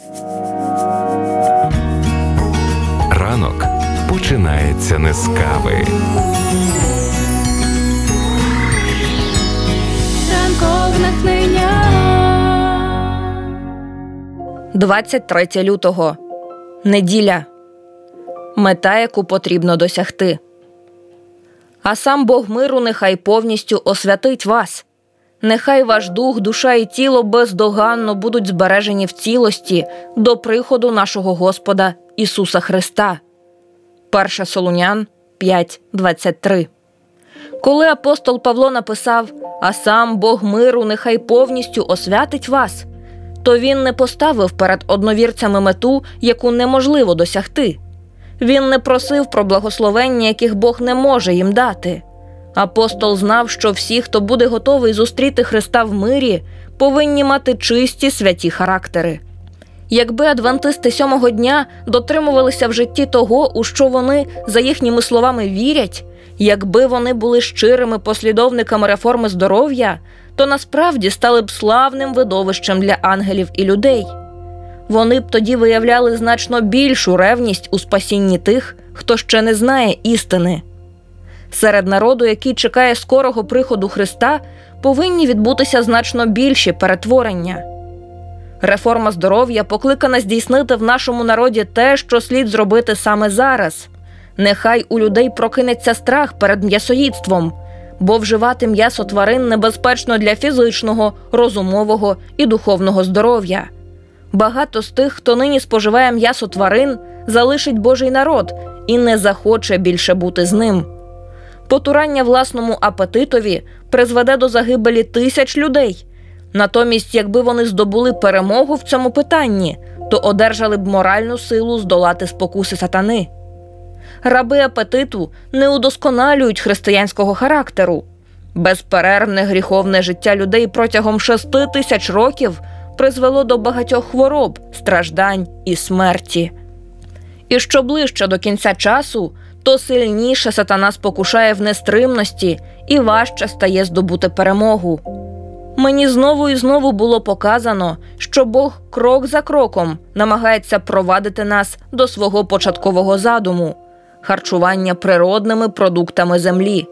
Ранок починається не з кави. Ранкове натхнення. 23 лютого. Неділя. Мета, яку потрібно досягти. А сам Бог миру нехай повністю освятить вас. Нехай ваш дух, душа і тіло бездоганно будуть збережені в цілості до приходу нашого Господа Ісуса Христа. 1 Солунян 5:23. Коли апостол Павло написав «А сам Бог миру нехай повністю освятить вас», то він не поставив перед одновірцями мету, яку неможливо досягти. Він не просив про благословення, яких Бог не може їм дати. Апостол знав, що всі, хто буде готовий зустріти Христа в мирі, повинні мати чисті святі характери. Якби адвентисти сьомого дня дотримувалися в житті того, у що вони, за їхніми словами, вірять, якби вони були щирими послідовниками реформи здоров'я, то насправді стали б славним видовищем для ангелів і людей. Вони б тоді виявляли значно більшу ревність у спасінні тих, хто ще не знає істини. Серед народу, який чекає скорого приходу Христа, повинні відбутися значно більші перетворення. Реформа здоров'я покликана здійснити в нашому народі те, що слід зробити саме зараз. Нехай у людей прокинеться страх перед м'ясоїдством, бо вживати м'ясо тварин небезпечно для фізичного, розумового і духовного здоров'я. Багато з тих, хто нині споживає м'ясо тварин, залишить Божий народ і не захоче більше бути з ним. Потурання власному апетитові призведе до загибелі тисяч людей. Натомість, якби вони здобули перемогу в цьому питанні, то одержали б моральну силу здолати спокуси сатани. Раби апетиту не удосконалюють християнського характеру. Безперервне гріховне життя людей протягом 6000 років призвело до багатьох хвороб, страждань і смерті. І що ближче до кінця часу, то сильніше сатана спокушає в нестримності і важче стає здобути перемогу. Мені знову і знову було показано, що Бог крок за кроком намагається провадити нас до свого початкового задуму – харчування природними продуктами землі.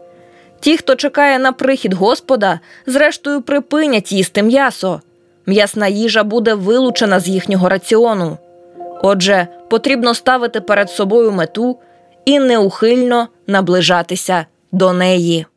Ті, хто чекає на прихід Господа, зрештою припинять їсти м'ясо. М'ясна їжа буде вилучена з їхнього раціону. Отже, потрібно ставити перед собою мету і неухильно наближатися до неї.